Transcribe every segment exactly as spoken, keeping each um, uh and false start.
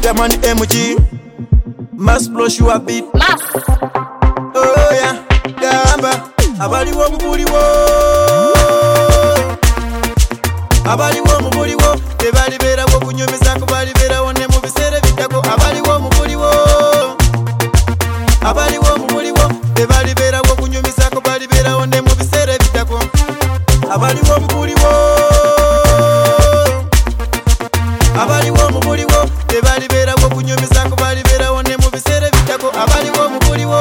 Vitamin M G Mass Blush you a beat Mass. Oh yeah Gamba Abaliwo mubuliwo Abaliwo mubuliwo Tebali bera wo kunyumiza ko bali bera wone mu bisere bitako abaliwo mubuliwo Abaliwo mubuliwo Tebali bera wo kunyumiza ko bali bera wone mu bisere bitako Abaliwo mubuliwo Abaliwo mubuliwo Tebali bera wo kunyumiza ko bali bera wone mu bisere bitako abaliwo mubuliwo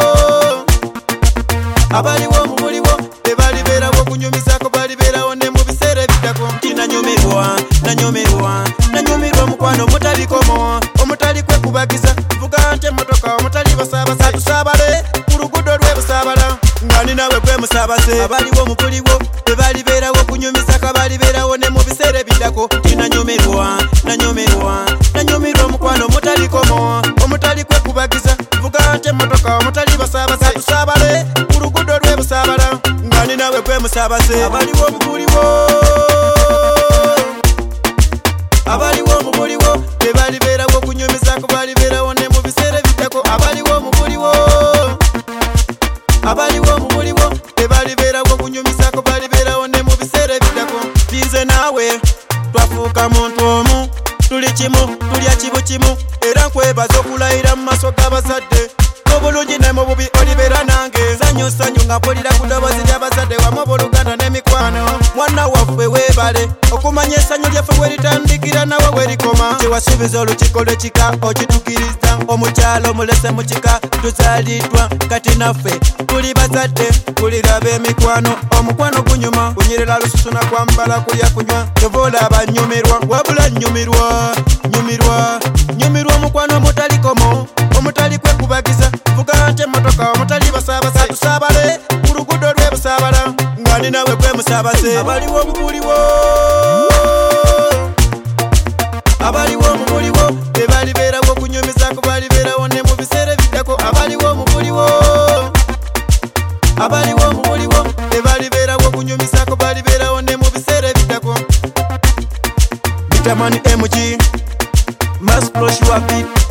Abaliwo mubuliwo Tebali bera wo kunyumiza ko bali bera wone mu bisere bitako Tinanyumirwa nanyumirwa nanyumirwa mukwano mutalikomo omutali kwe kubagiza vuga nte motoka omutali basabasa tusabale kurugudo lwe busabala ngani nawe kwe musabase abaliwo mubuliwo Tebali bera wo kunyumiza ko bali bera wone mu bisere bitako Tinanyumirwa nanyumirwa nanyumirwa mukwano mutalikomo omutali kwe kubagiza vuga nte motoka omutali basabasa tusabale kurugudo lwe busabala ngani nawe kwe musabase abaliwo mubuliwo Abaliwo mubuliwo Tebali bera wo kunyumiza ko bali bera wone mu bisere bitako abaliwo mubuliwo Abaliwo mubuliwo Tebali bera wo kunyumiza ko bali bera wone mu bisere bitako Tinze nawe twafuka muntu omu tuli kimu tulya kibu kimu era nkwebaza okulayira mu maaso g'abazadde obulungi ne mu bubi olibera nange sanyu sanyu nga mpulira ku ddoboozi ly'abazadde wamu obooluganda n'emikwano mwana waffe weebale okumanya essanyu lyaffe bwe litandikira nawe bwe likoma kiwasuubiza olukiiko lw'ekika okitukiriza omukyalo omulese mu kika tuzaaliddwa kati naffe tuli bazadde tuliraba emikwano omukwano gunyuma kunyirira lususuna kwambala kulya kunywa tova olaba nnyumirwa wabula nnyumirwa nnyumirwa nnyumirwa omukwano omutalikomo omutali kwekubagiza vuga nte motoka omutali basabasa tusabale ku lugudo lwe busabala ngani nawe kwe musabase abaliwo mubuliwo Abaliwo mubuliwo Tebali bera wo kunyumiza ko bali bera wone mu bisere bitako abaliwo mubuliwo Abaliwo mubuliwo Tebali bera wo kunyumiza ko bali bera wone mu bisere bitako Vitamin M G Mass Blush you a beat